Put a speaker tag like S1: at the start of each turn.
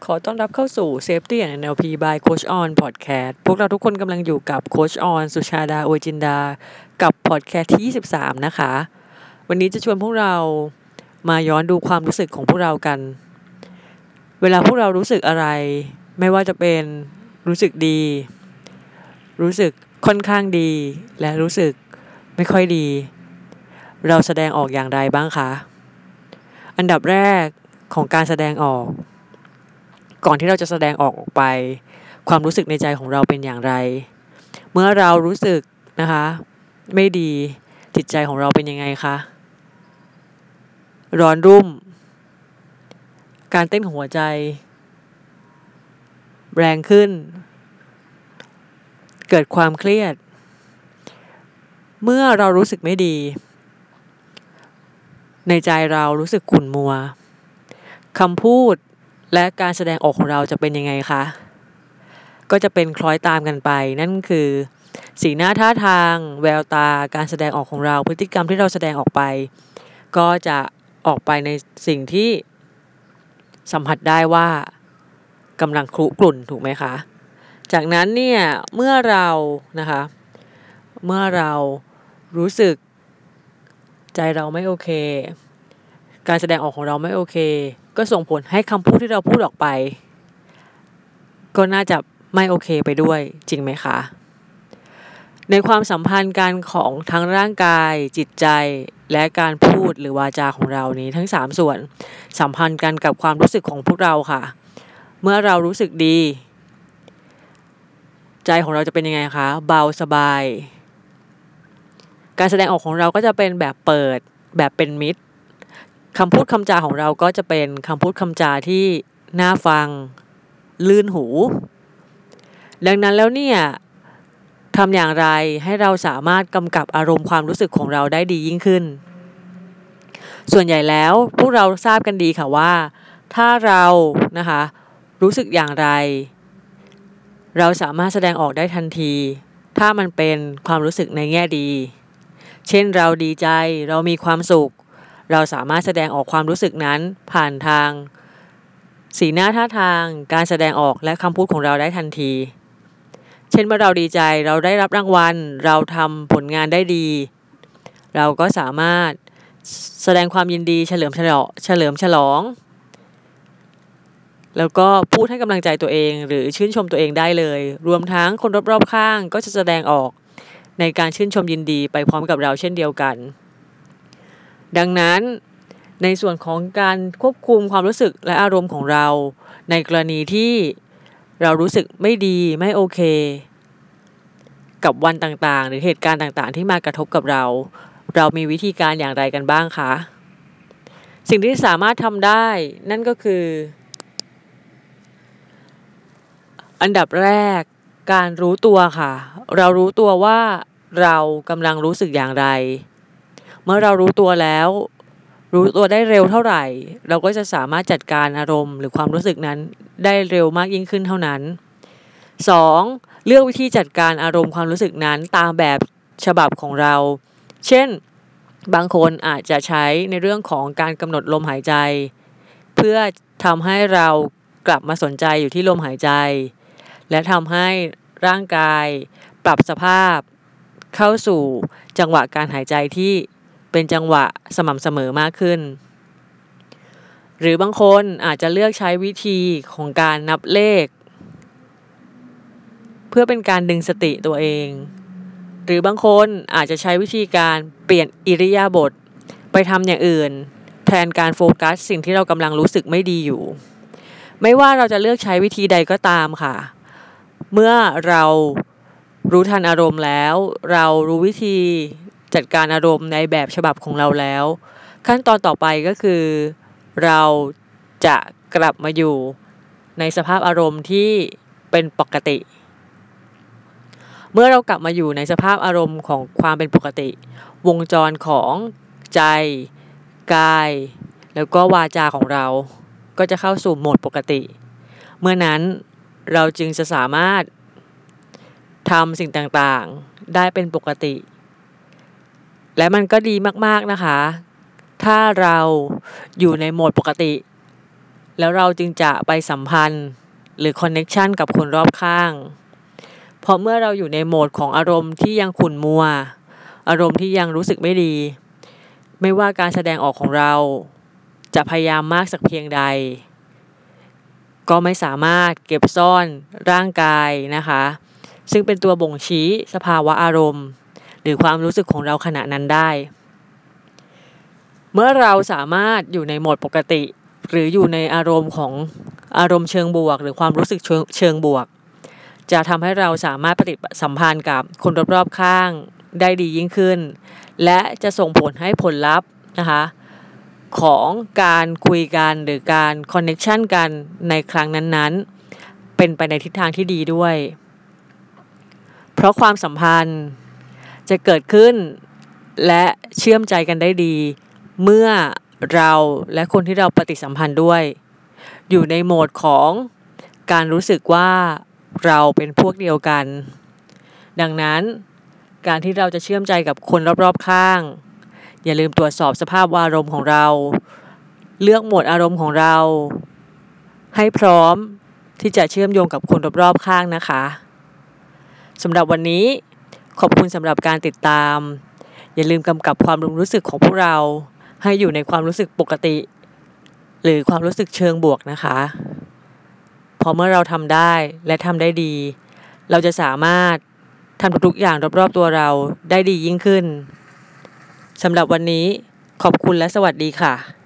S1: ขอต้อนรับเข้าสู่ Safety and NLP by Coach On Podcast พวกเราทุกคนกำลังอยู่กับ Coach On สุชาดาโอจินดากับ Podcast ที่23นะคะวันนี้จะชวนพวกเรามาย้อนดูความรู้สึกของพวกเรากันเวลาพวกเรารู้สึกอะไรไม่ว่าจะเป็นรู้สึกดีรู้สึกค่อนข้างดีและรู้สึกไม่ค่อยดีเราแสดงออกอย่างไรบ้างคะอันดับแรกของการแสดงออกก่อนที่เราจะแสดงออกไปความรู้สึกในใจของเราเป็นอย่างไรเมื่อเรารู้สึกนะคะไม่ดีจิตใจของเราเป็นยังไงคะร้อนรุ่มการเต้นของหัวใจแรงขึ้นเกิดความเครียดเมื่อเรารู้สึกไม่ดีในใจเรารู้สึกขุ่นมัวคำพูดและการแสดงออกของเราจะเป็นยังไงคะก็จะเป็นคล้อยตามกันไปนั่นคือสีหน้าท่าทางแววตาการแสดงออกของเราพฤติกรรมที่เราแสดงออกไปก็จะออกไปในสิ่งที่สัมผัสได้ว่ากำลังครุกรุ่นถูกไหมคะจากนั้นเนี่ยเมื่อเรารู้สึกใจเราไม่โอเคการแสดงออกของเราไม่โอเคก็ส่งผลให้คำพูดที่เราพูดออกไปก็น่าจะไม่โอเคไปด้วยจริงไหมคะในความสัมพันธ์กันของทั้งร่างกายจิตใจและการพูดหรือวาจาของเรานี้ทั้ง3ส่วนสัมพันธ์กันกับความรู้สึกของพวกเราค่ะเมื่อเรารู้สึกดีใจของเราจะเป็นยังไงคะเบาสบายการแสดงออกของเราก็จะเป็นแบบเปิดแบบเป็นมิตรคำพูดคำจาของเราก็จะเป็นคำพูดคำจาที่น่าฟังลื่นหูดังนั้นแล้วเนี่ยทำอย่างไรให้เราสามารถกำกับอารมณ์ความรู้สึกของเราได้ดียิ่งขึ้นส่วนใหญ่แล้วพวกเราทราบกันดีค่ะว่าถ้าเรานะคะรู้สึกอย่างไรเราสามารถแสดงออกได้ทันทีถ้ามันเป็นความรู้สึกในแง่ดีเช่นเราดีใจเรามีความสุขเราสามารถแสดงออกความรู้สึกนั้นผ่านทางสีหน้าท่าทางการแสดงออกและคำพูดของเราได้ทันทีเช่นเมื่อเราดีใจเราได้รับรางวัลเราทำผลงานได้ดีเราก็สามารถแสดงความยินดีเฉลิมฉลองแล้วก็พูดให้กำลังใจตัวเองหรือชื่นชมตัวเองได้เลยรวมทั้งคนรอบๆข้างก็จะแสดงออกในการชื่นชมยินดีไปพร้อมกับเราเช่นเดียวกันดังนั้นในส่วนของการควบคุมความรู้สึกและอารมณ์ของเราในกรณีที่เรารู้สึกไม่ดีไม่โอเคกับวันต่างๆหรือเหตุการณ์ต่างๆที่มากระทบกับเรามีวิธีการอย่างไรกันบ้างคะสิ่งที่สามารถทำได้นั่นก็คืออันดับแรกการรู้ตัวค่ะเรารู้ตัวว่าเรากำลังรู้สึกอย่างไรเมื่อเรารู้ตัวแล้วรู้ตัวได้เร็วเท่าไหร่เราก็จะสามารถจัดการอารมณ์หรือความรู้สึกนั้นได้เร็วมากยิ่งขึ้นเท่านั้น 2. เลือกวิธีจัดการอารมณ์ความรู้สึกนั้นตามแบบฉบับของเราเช่นบางคนอาจจะใช้ในเรื่องของการกำหนดลมหายใจเพื่อทำให้เรากลับมาสนใจอยู่ที่ลมหายใจและทำให้ร่างกายปรับสภาพเข้าสู่จังหวะการหายใจที่เป็นจังหวะสม่ำเสมอมากขึ้นหรือบางคนอาจจะเลือกใช้วิธีของการนับเลขเพื่อเป็นการดึงสติตัวเองหรือบางคนอาจจะใช้วิธีการเปลี่ยนอิริยาบถไปทำอย่างอื่นแทนการโฟกัสสิ่งที่เรากำลังรู้สึกไม่ดีอยู่ไม่ว่าเราจะเลือกใช้วิธีใดก็ตามค่ะเมื่อเรารู้ทันอารมณ์แล้วเรารู้วิธีจัดการอารมณ์ในแบบฉบับของเราแล้วขั้นตอนต่อไปก็คือเราจะกลับมาอยู่ในสภาพอารมณ์ที่เป็นปกติเมื่อเรากลับมาอยู่ในสภาพอารมณ์ของความเป็นปกติวงจรของใจกายแล้วก็วาจาของเราก็จะเข้าสู่โหมดปกติเมื่อนั้นเราจึงจะสามารถทำสิ่งต่างๆได้เป็นปกติและมันก็ดีมากๆนะคะถ้าเราอยู่ในโหมดปกติแล้วเราจึงจะไปสัมพันธ์หรือคอนเน็กชันกับคนรอบข้างเพราะเมื่อเราอยู่ในโหมดของอารมณ์ที่ยังขุ่นมัวอารมณ์ที่ยังรู้สึกไม่ดีไม่ว่าการแสดงออกของเราจะพยายามมากสักเพียงใดก็ไม่สามารถเก็บซ่อนร่างกายนะคะซึ่งเป็นตัวบ่งชี้สภาวะอารมณ์หรือความรู้สึกของเราขณะนั้นได้เมื่อเราสามารถอยู่ในโหมดปกติหรืออยู่ในอารมณ์ของอารมณ์เชิงบวกหรือความรู้สึกเชิงบวกจะทำให้เราสามารถปฏิสัมพันธ์กับคนรอบๆข้างได้ดียิ่งขึ้นและจะส่งผลให้ผลลัพธ์นะคะของการคุยกันหรือการคอนเนคชันกันในครั้งนั้นๆเป็นไปในทิศทางที่ดีด้วยเพราะความสัมพันธ์จะเกิดขึ้นและเชื่อมใจกันได้ดีเมื่อเราและคนที่เราปฏิสัมพันธ์ด้วยอยู่ในโหมดของการรู้สึกว่าเราเป็นพวกเดียวกันดังนั้นการที่เราจะเชื่อมใจกับคนรอบๆข้างอย่าลืมตรวจสอบสภาพอารมณ์ของเราเลือกโหมดอารมณ์ของเราให้พร้อมที่จะเชื่อมโยงกับคนรอบๆข้างนะคะสำหรับวันนี้ขอบคุณสำหรับการติดตามอย่าลืมกำกับความรู้สึกของพวกเราให้อยู่ในความรู้สึกปกติหรือความรู้สึกเชิงบวกนะคะพอเมื่อเราทำได้และทำได้ดีเราจะสามารถทำทุกๆอย่างรอบๆตัวเราได้ดียิ่งขึ้นสำหรับวันนี้ขอบคุณและสวัสดีค่ะ